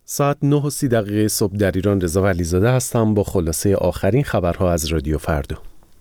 ساعت 9:30 صبح در ایران. رضا ولیزاده هستم با خلاصه آخرین خبرها از رادیو فردا.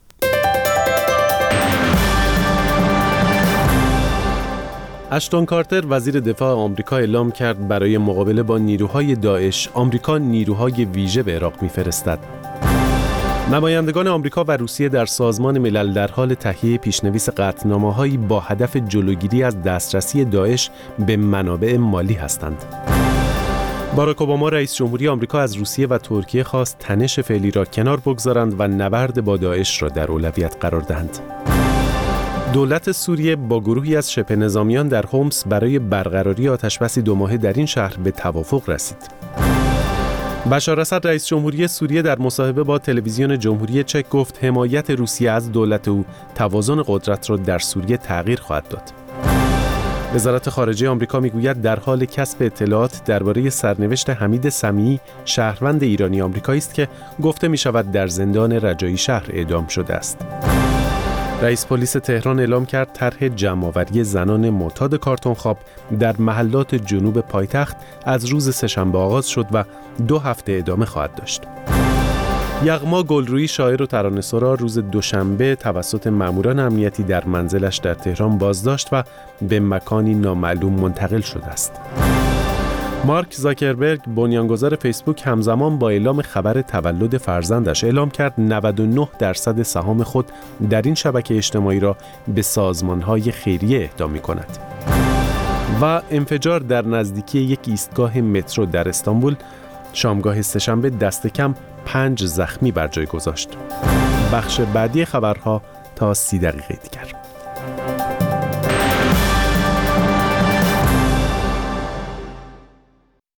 اشتون کارتر وزیر دفاع آمریکا اعلام کرد برای مقابله با نیروهای داعش آمریکا نیروهای ویژه به عراق می‌فرستد. نمایندگان آمریکا و روسیه در سازمان ملل در حال تهیه پیشنویس قطعنامه‌هایی با هدف جلوگیری از دسترسی داعش به منابع مالی هستند. باراک اوباما رئیس جمهوری آمریکا از روسیه و ترکیه خواست تنش فعلی را کنار بگذارند و نبرد با داعش را در اولویت قرار دهند. دولت سوریه با گروهی از شبه نظامیان در حمص برای برقراری آتشبسی 2 ماهه در این شهر به توافق رسید. بشار اسد رئیس جمهوری سوریه در مصاحبه با تلویزیون جمهوری چک گفت حمایت روسیه از دولت او توازن قدرت را در سوریه تغییر خواهد داد. وزارت خارجه آمریکا میگوید در حال کسب اطلاعات درباره سرنوشت حمید سمیعی شهروند ایرانی آمریکایی است که گفته می شود در زندان رجایی شهر اعدام شده است. رئیس پلیس تهران اعلام کرد طرح جمع‌آوری زنان معتاد کارتون خواب در محلات جنوب پایتخت از روز سه‌شنبه آغاز شد و 2 هفته ادامه خواهد داشت. یغما گلرویی شاعر و ترانه‌سرا روز دوشنبه توسط ماموران امنیتی در منزلش در تهران بازداشت و به مکانی نامعلوم منتقل شده است. مارک زاکربرگ بنیانگذار فیسبوک همزمان با اعلام خبر تولد فرزندش اعلام کرد 99% سهام خود در این شبکه اجتماعی را به سازمان‌های خیریه اهدا می‌کند. و انفجار در نزدیکی یک ایستگاه مترو در استانبول شامگاه سه‌شنبه دست کم 5 زخمی بر جای گذاشت. بخش بعدی خبرها تا 30 دقیقه دیگر.